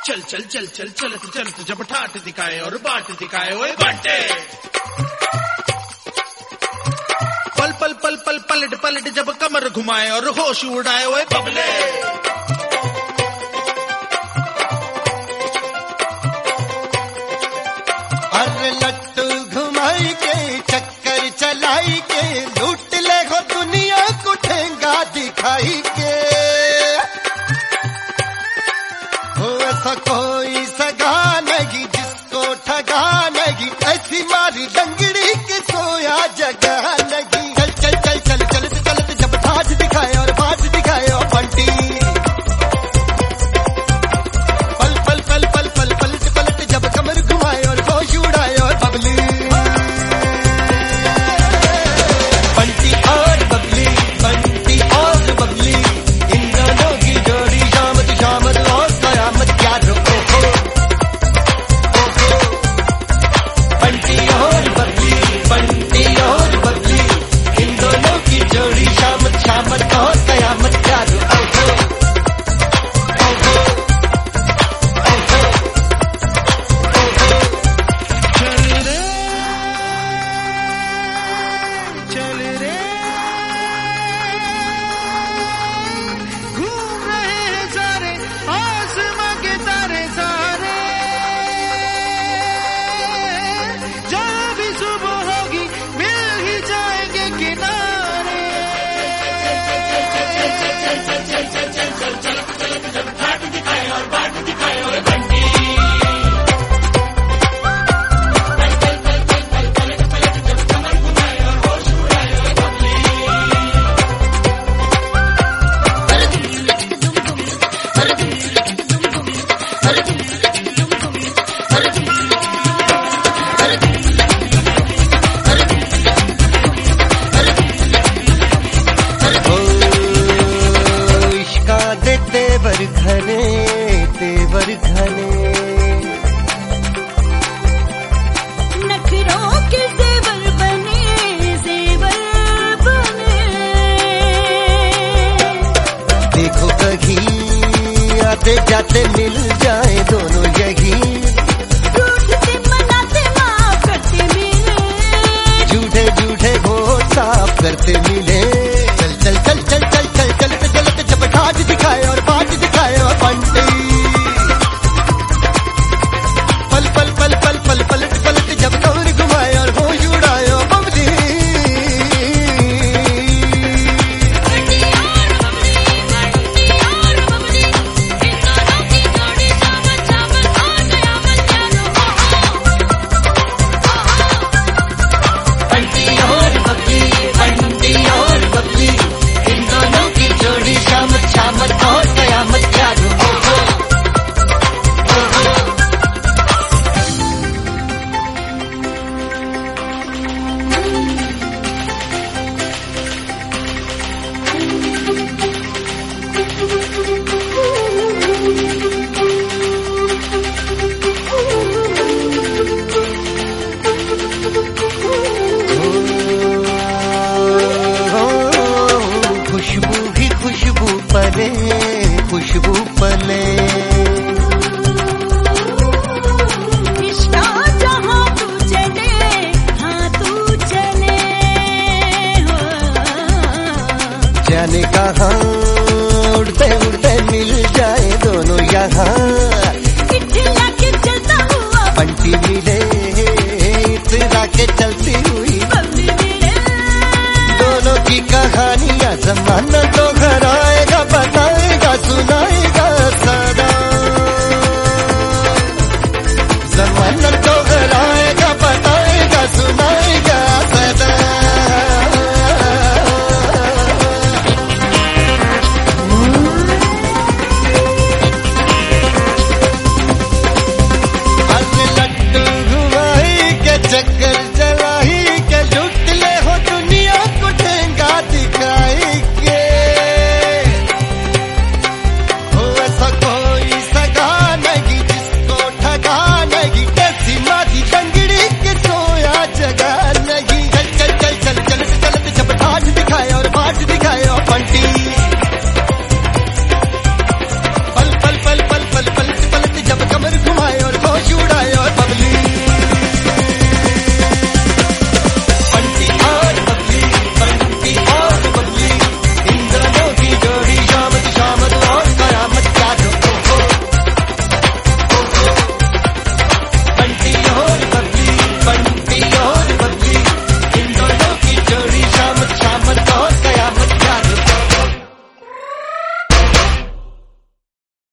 चल चल चल चल चलत चलत जब ठाट दिखाए और बाट दिखाए ओए बाटे। पल पल पल पल पलट पलट जब कमर घुमाए और होश उड़ाए ओए बबले। अरे लट्टू घुमाई के चक्कर चलाई के लूट ले हो दुनिया को ठेंगा दिखाई के। हो ऐसा कोई सगा नहीं जिसको ठगा नहीं, ऐसी मारी डंगड़ी के सोया जगह नहीं। चल चल चल चल चलत चलत जब ठाठ दिखाए और बाट दिखाए और बंटी। पल पल पल पल पल पलट पलट जब कमर घुमाए और होश उड़ाए और बबली। बंटी और बबली, बंटी और बबली, इन दोनों की जोड़ी शामत शामत और कयामत क्या रोको हो। बंटी और बबली, बंटी और बबली, इन दोनों की जोड़ी शामत शामत और कयामत क्या रोको हो। चल रे घूम रहे हैं सारे आसमां के तारे सारे, जहाँ भी सुबह होगी मिल ही जाएंगे किनारे। तेवर घने